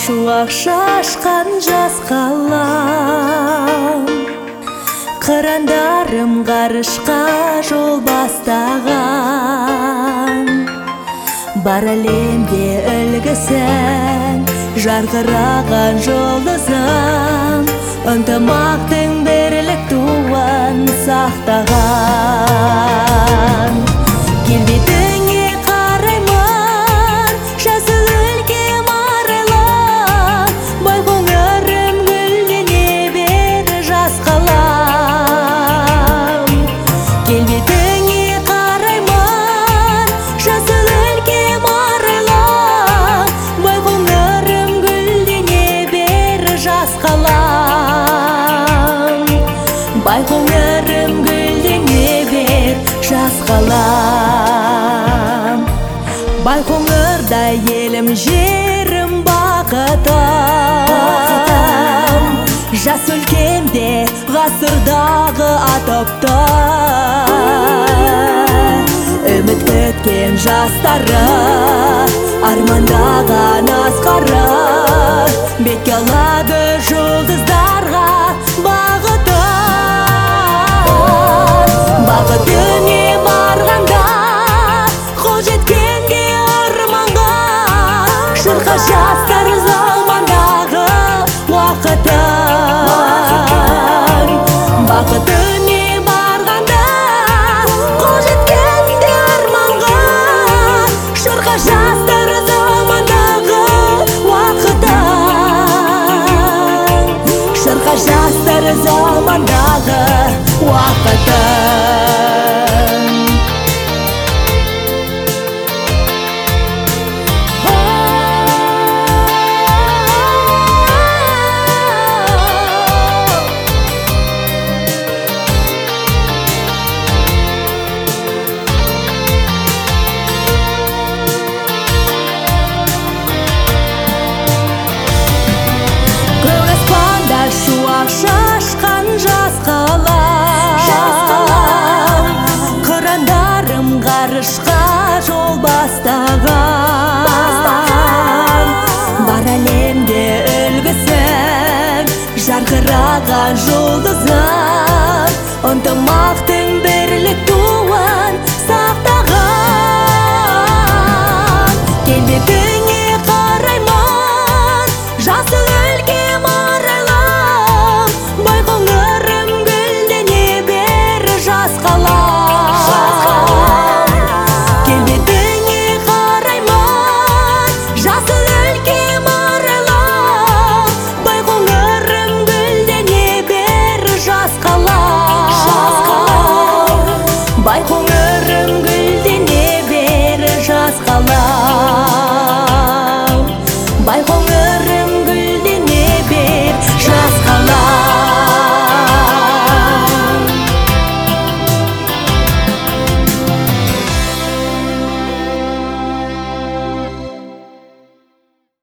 шуақ шашқан жас қалам, қырандарым ғарышқа жол бастаған. Бар әлемде үлгісін жарқыраған жұлдызым, ынтымақтың бірлік туын сақтаған. Келбетіңе қараймын, жасыл өлкем арайлы, бай қоңырым гүлдене бері жас қалам. Келбетіңе қараймын, жасыл өлкем арайлы, бай қоңырым гүлдене бері жас қалам. Бай қоңырым гүлдене бер жас қалам. Байқоңырдай елім жерім бақытым, жас өлкемде ғасырдағы атопты, үміт күткен жастары, армандаған асқары, бетке алады жұлдыздар.